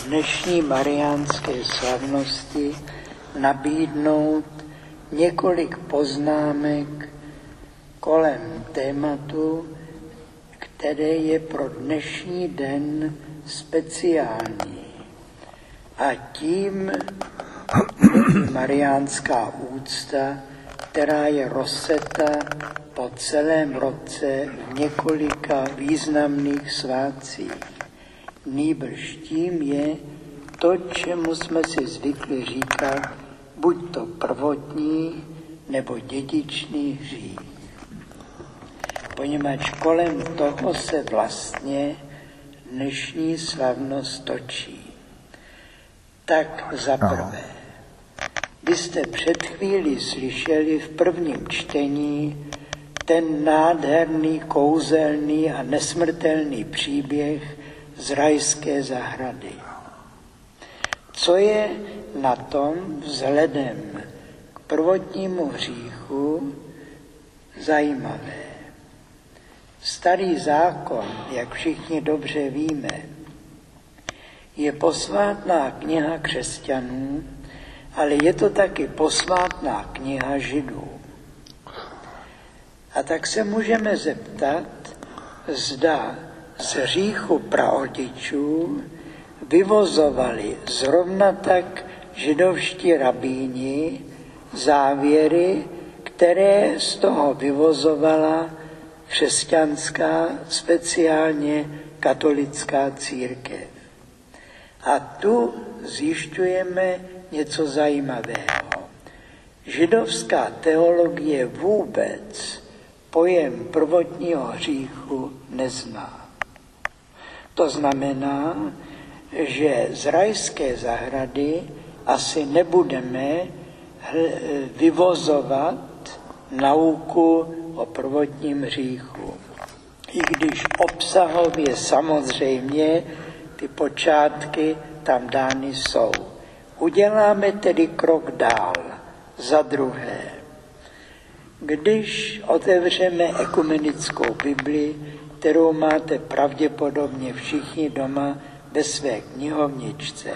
dnešní mariánské slavnosti nabídnout několik poznámek kolem tématu, které je pro dnešní den speciální. A tím mariánská úcta, která je rozseta po celém roce v několika významných svátcích. Nýbrž tím je to, čemu jsme si zvykli říkat, buď to prvotní nebo dědičný hřích. Poněvadž kolem toho se vlastně dnešní slavnost točí. Tak za prvé, vy jste před chvílí slyšeli v prvním čtení ten nádherný, kouzelný a nesmrtelný příběh z rajské zahrady. Co je na tom vzhledem k prvotnímu hříchu zajímavé? Starý zákon, jak všichni dobře víme, je posvátná kniha křesťanů, ale je to taky posvátná kniha Židů. A tak se můžeme zeptat, zda z hříchu praotců vyvozovali zrovna tak židovští rabíni závěry, které z toho vyvozovala křesťanská, speciálně katolická církev. A tu zjišťujeme něco zajímavého. Židovská teologie vůbec pojem prvotního hříchu nezná. To znamená, že z rajské zahrady asi nebudeme vyvozovat nauku o prvotním hříchu. I když obsahově samozřejmě ty počátky tam dány jsou. Uděláme tedy krok dál. Za druhé, když otevřeme ekumenickou Bibli, kterou máte pravděpodobně všichni doma ve své knihovničce,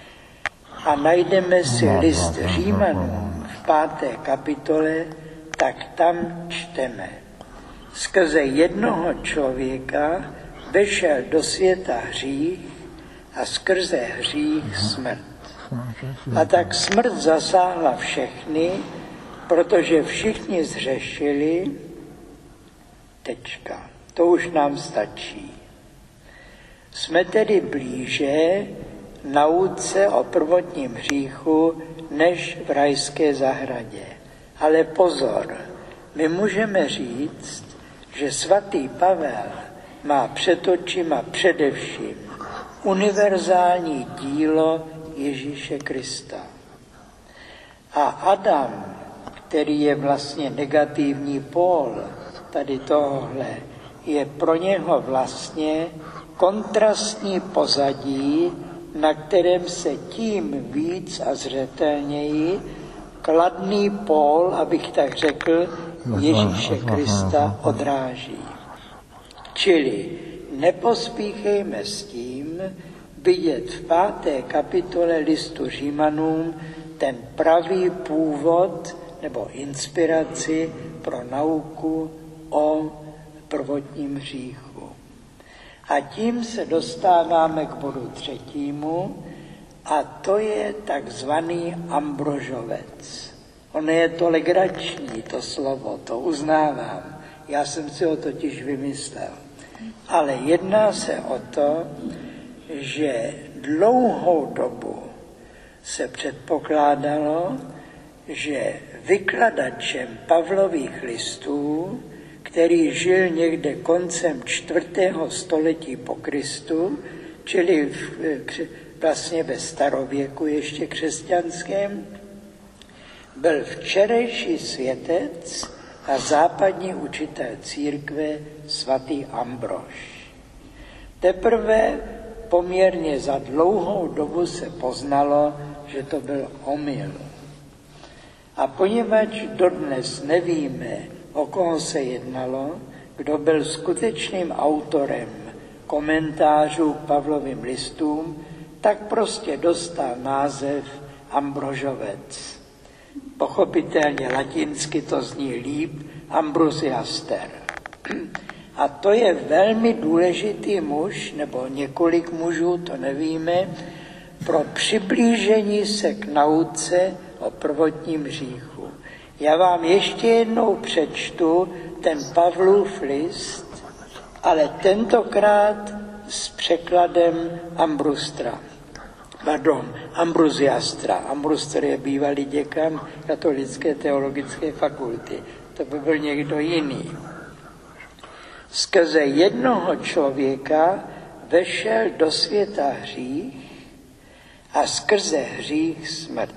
a najdeme si list Římanům v 5. kapitole, tak tam čteme. Skrze jednoho člověka vešel do světa hřích a skrze hřích smrt. A tak smrt zasáhla všechny, protože všichni zřešili, tečka. To už nám stačí. Jsme tedy blíže nauce o prvotním hříchu než v rajské zahradě. Ale pozor, my můžeme říct, že svatý Pavel má před očima především univerzální dílo Ježíše Krista. A Adam, který je vlastně negativní pól tady tohle, je pro něho vlastně kontrastní pozadí, na kterém se tím víc a zřetelněji kladný pól, abych tak řekl, Ježíše Krista odráží. Čili nepospíchejme s tím vidět v 5. kapitole listu Římanům ten pravý původ nebo inspiraci pro nauku o prvotním hříchu. A tím se dostáváme k bodu 3. a to je takzvaný Ambrožovec. Ono je to legrační, to slovo, to uznávám. Já jsem si ho totiž vymyslel. Ale jedná se o to, že dlouhou dobu se předpokládalo, že vykladačem Pavlových listů, který žil někde koncem 4. století po Kristu, čili vlastně ve starověku ještě křesťanském, byl včerejší světec a západní učitel církve svatý Ambrož. Teprve poměrně za dlouhou dobu se poznalo, že to byl omyl. A poněvadž dodnes nevíme, o koho se jednalo, kdo byl skutečným autorem komentářů k Pavlovým listům, tak prostě dostal název Ambrožovec. Pochopitelně latinsky to zní líp Ambrosiaster. A to je velmi důležitý muž, nebo několik mužů, to nevíme, pro přiblížení se k nauce o prvotním hříchu. Já vám ještě jednou přečtu ten Pavlův list, ale tentokrát s překladem Ambrosiastra. Ambrosiaster je bývalý děkan Katolické teologické fakulty. To by byl někdo jiný. Skrze jednoho člověka vešel do světa hřích a skrze hřích smrt.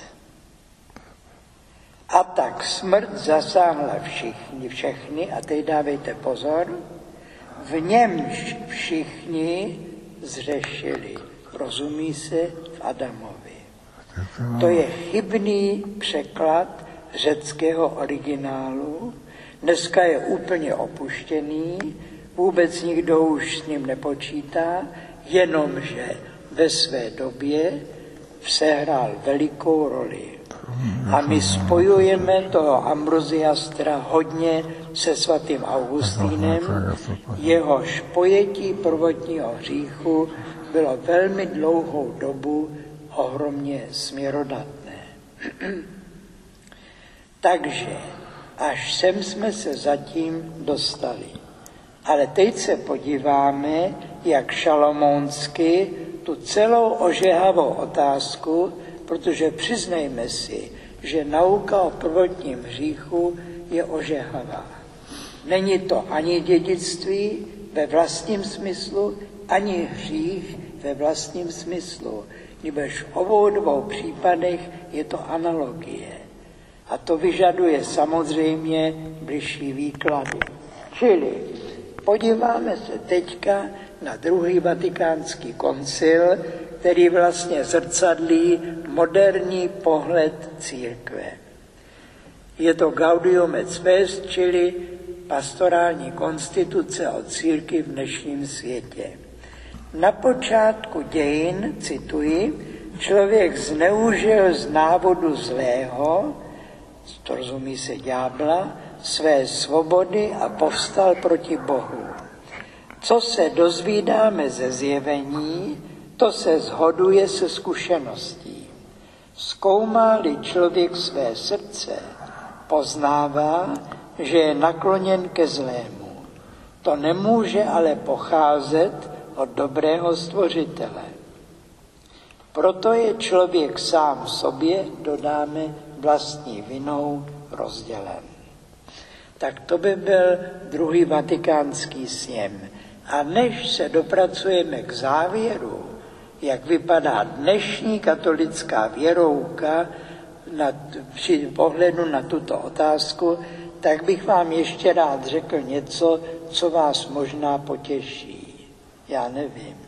A tak smrt zasáhla všechny, a teď dávejte pozor, v němž všichni zřešili. Rozumí se v Adamovi. To je chybný překlad řeckého originálu. Dneska je úplně opuštěný, vůbec nikdo už s ním nepočítá, jenomže ve své době sehrál velikou roli. A my spojujeme toho Ambrosiastra hodně se svatým Augustínem, jehož pojetí prvotního hříchu bylo velmi dlouhou dobu ohromně směrodatné. Takže až sem jsme se zatím dostali. Ale teď se podíváme, jak šalomounsky tu celou ožehavou otázku, protože přiznejme si, že nauka o prvotním hříchu je ožehavá. Není to ani dědictví ve vlastním smyslu, ani hřích ve vlastním smyslu. Nebož v obou dvou případech je to analogie. A to vyžaduje samozřejmě bližší výklady. Čili podíváme se teďka na druhý vatikánský koncil, který vlastně zrcadlí moderní pohled církve. Je to Gaudium et Spes, čili pastorální konstituce o církvi v dnešním světě. Na počátku dějin, cituji, člověk zneužil z návodu zlého, to rozumí se ďábla, své svobody a povstal proti Bohu. Co se dozvídáme ze zjevení, to se shoduje se zkušeností. Zkoumá-li člověk své srdce, poznává, že je nakloněn ke zlému. To nemůže ale pocházet od dobrého stvořitele. Proto je člověk sám sobě, dodáme, vlastní vinou rozdělen. Tak to by byl druhý vatikánský sněm. A než se dopracujeme k závěru, jak vypadá dnešní katolická věrouka při pohledu na tuto otázku, tak bych vám ještě rád řekl něco, co vás možná potěší. Já nevím.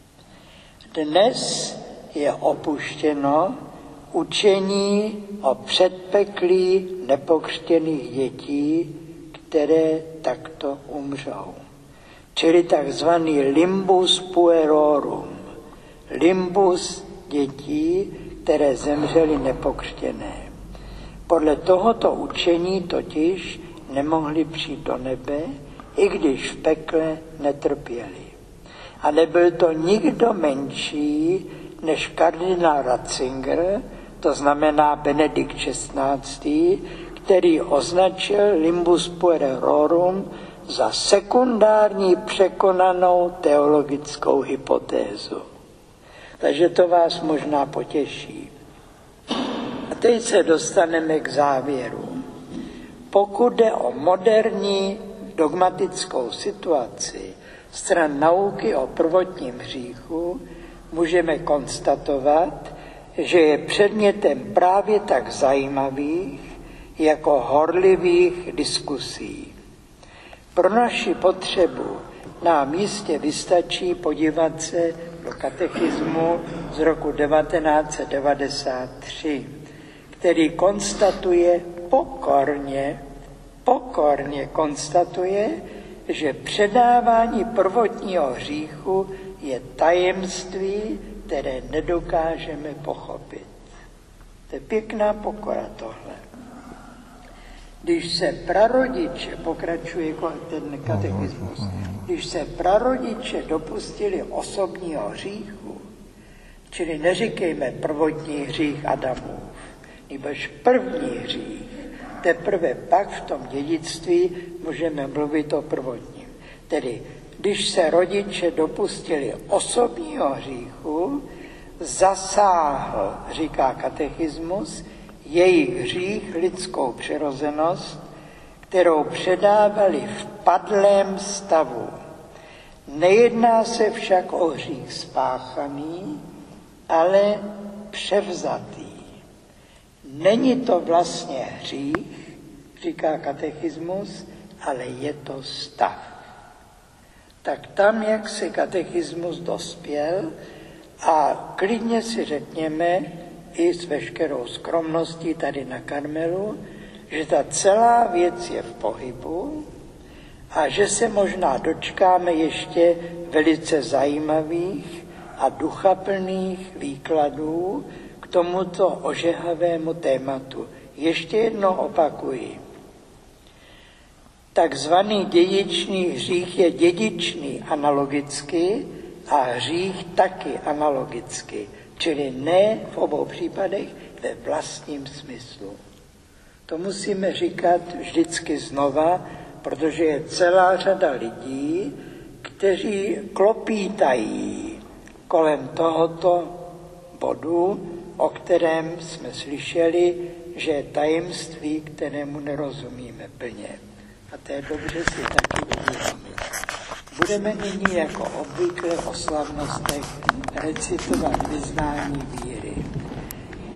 Dnes je opuštěno učení o předpeklí nepokřtěných dětí, které takto umřou. Čili takzvaný limbus puerorum. Limbus dětí, které zemřely nepokřtěné. Podle tohoto učení totiž nemohli přijít do nebe, i když v pekle netrpěli. A nebyl to nikdo menší než kardinál Ratzinger, to znamená Benedikt XVI., který označil limbus puerorum za sekundární překonanou teologickou hypotézu. Takže to vás možná potěší. A teď se dostaneme k závěru. Pokud jde o moderní dogmatickou situaci stran nauky o prvotním hříchu, můžeme konstatovat, že je předmětem právě tak zajímavých jako horlivých diskusí. Pro naši potřebu nám jistě vystačí podívat se do katechismu z roku 1993, který konstatuje pokorně konstatuje, že předávání prvotního hříchu je tajemství které nedokážeme pochopit. To je pěkná pokora tohle. Když se prarodiče, pokračuje ten katechismus, když se prarodiče dopustili osobního hříchu, čili neříkejme prvotní hřích Adamův, nebož první hřích, teprve pak v tom dědictví můžeme mluvit o prvotním. Tedy, když se rodiče dopustili osobního hříchu, zasáhl, říká katechismus, jejich hřích lidskou přirozenost, kterou předávali v padlém stavu. Nejedná se však o hřích spáchaný, ale převzatý. Není to vlastně hřích, říká katechismus, ale je to stav. Tak tam, jak se katechismus dospěl, a klidně si řekněme, i s veškerou skromností tady na Karmelu, že ta celá věc je v pohybu a že se možná dočkáme ještě velice zajímavých a duchaplných výkladů k tomuto ožehavému tématu. Ještě jednou opakuji. Takzvaný dědičný hřích je dědičný analogicky a hřích taky analogicky, čili ne v obou případech ve vlastním smyslu. To musíme říkat vždycky znova, protože je celá řada lidí, kteří klopítají kolem tohoto bodu, o kterém jsme slyšeli, že je tajemství, kterému nerozumíme plně. A to je dobře si taky uvědomit. Budeme nyní jako obvykle o slavnostech recitovat vyznání víry.